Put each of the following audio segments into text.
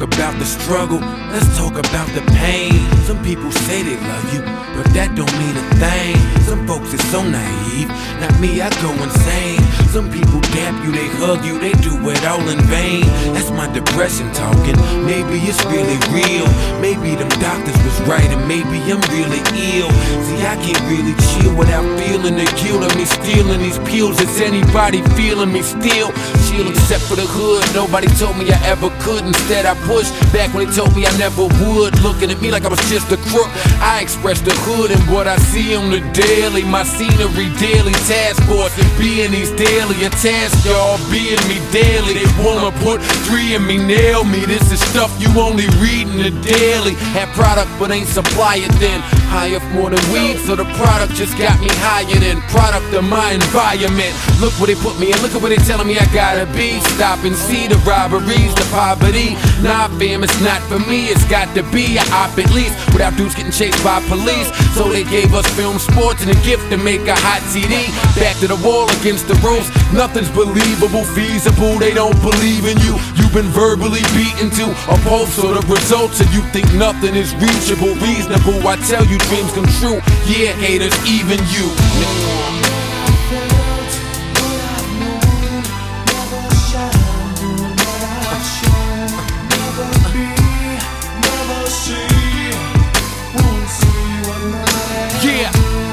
about the struggle, let's talk about the pain. Some people say they love you, but that don't mean a thing. Some folks are so naive, not me, I go insane. Some people dap you, they hug you, they do it all in vain. That's my depression talking, maybe it's really real. Maybe them doctors was right and maybe I'm really ill. See, I can't really chill without feeling the guilt of me stealing these pills. Is anybody feeling me still? Chill except for the hood, nobody told me I ever could. Instead I pushed back when they told me I never would. Looking at me like I was just a crook, I expressed the hood and what I see on the daily. My scenery daily, task force and being these daily. A task y'all being me daily. They wanna put 3 in me, nail me. This is stuff you only read in the daily. Have product but ain't supply it then. High up more than weed, so the product just got me higher than product of my environment. Look where they put me and look at where they telling me I gotta be. Stop and see the robberies, the poverty. Nah fam, it's not for me, it's got to be a op at least, without dudes getting chased by police. So they gave us film sports and a gift to make a hot CD. Back to the wall against the ropes, nothing's believable, feasible. They don't believe in you, you've been verbally beaten to a pulse. So the results and you think nothing is reachable, reasonable. I tell you dreams come true, yeah haters, even you. Yeah.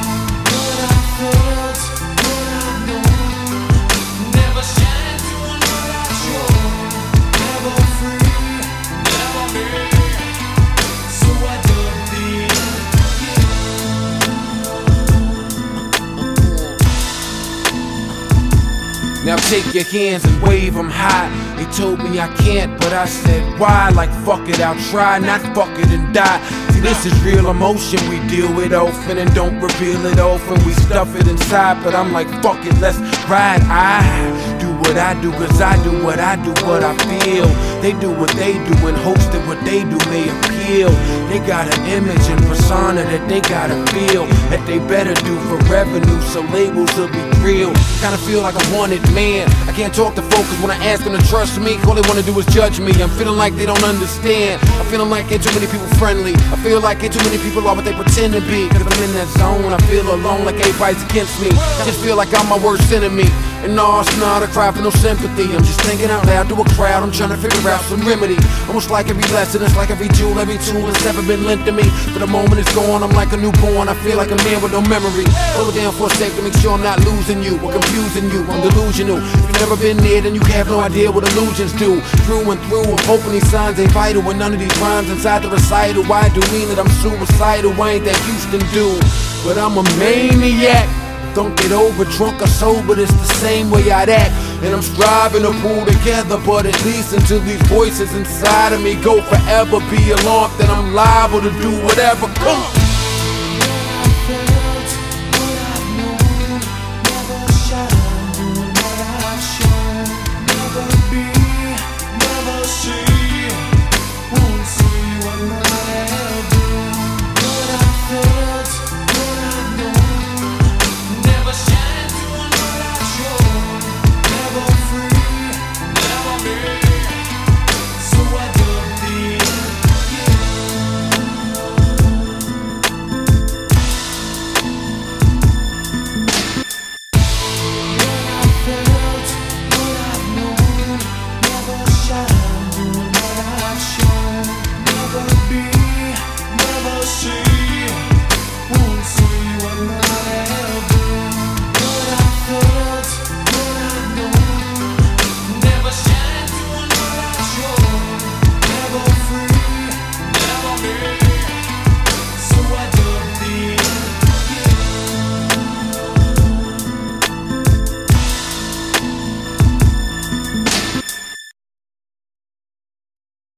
Now take your hands and wave them high. They told me I can't, but I said why? Like fuck it, I'll try, not fuck it and die. See, this is real emotion we deal with often and don't reveal it often. We stuff it inside, but I'm like fuck it, let's ride. I do what I do, cause I do what I do, what I feel. They do what they do in hopes that what they do may appeal. They got an image and persona that they gotta feel, that they better do for revenue, so labels will be real. Kinda feel like a wanted man. I can't talk to folks when I ask them to trust me. All they wanna do is judge me. I'm feeling like they don't understand. I'm feeling like ain't too many people friendly. I feel like ain't too many people are what they pretend to be. Cause if I'm in that zone, I feel alone like everybody's against me. I just feel like I'm my worst enemy. And no, it's not a cry for no sympathy. I'm just thinking out loud to a crowd. I'm trying to figure out some remedy. Almost like every lesson, it's like every jewel, every tool that's ever been lent to me. For the moment it's gone, I'm like a newborn. I feel like a man with no memory. Slow it down for a sec to make sure I'm not losing you or confusing you. I'm delusional. If you've never been there, then you have no idea what illusions do. Through and through, I'm hoping these signs ain't vital. And none of these rhymes inside the recital. I do mean that I'm suicidal. I ain't that Houston dude, but I'm a maniac. Don't get over drunk or sober, it's the same way I'd act. And I'm striving to pull together, but at least until these voices inside of me go forever, be alarmed that I'm liable to do whatever. Come on.